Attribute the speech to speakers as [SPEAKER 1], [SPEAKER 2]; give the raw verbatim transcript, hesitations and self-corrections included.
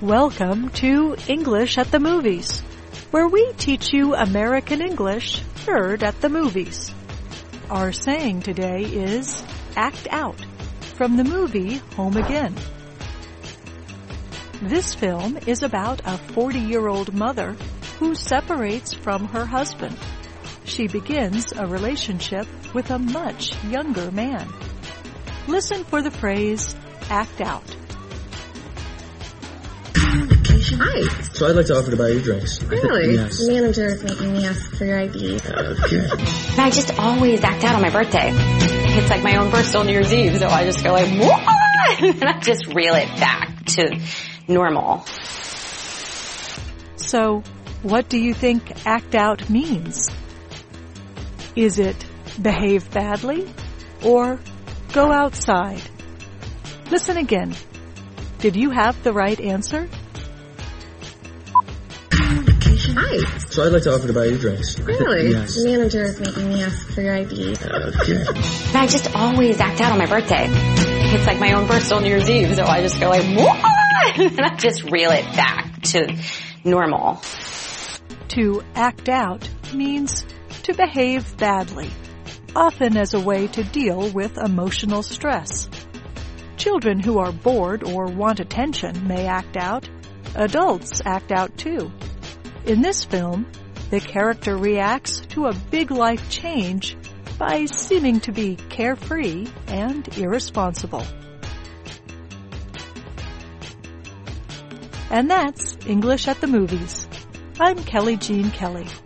[SPEAKER 1] Welcome to English at the Movies, where we teach you American English heard at the movies. Our saying today is act out, from the movie Home Again. This film is about a forty-year-old mother who separates from her husband. She begins a relationship with a much younger man. Listen for the phrase, act out.
[SPEAKER 2] Hi.
[SPEAKER 3] So I'd like to offer to buy you drinks.
[SPEAKER 2] Really?
[SPEAKER 3] Yes.
[SPEAKER 2] The manager is making me ask for your I D.
[SPEAKER 3] Okay.
[SPEAKER 4] I just always act out on my birthday. It's like my own personal New Year's Eve, so I just go like, what? And I just reel it back to normal.
[SPEAKER 1] So, what do you think act out means? Is it behave badly or go outside? Listen again. Did you have the right answer?
[SPEAKER 2] Hi.
[SPEAKER 3] So I'd like to offer to buy you drinks.
[SPEAKER 2] Really?
[SPEAKER 3] Yes.
[SPEAKER 2] The manager is making me ask for your I D.
[SPEAKER 3] Okay.
[SPEAKER 4] I just always act out on my birthday. It's like my own personal New Year's Eve, so I just go like, what? And I just reel it back to normal.
[SPEAKER 1] To act out means to behave badly, often as a way to deal with emotional stress. Children who are bored or want attention may act out. Adults act out too. In this film, the character reacts to a big life change by seeming to be carefree and irresponsible. And that's English at the Movies. I'm Kelly Jean Kelly.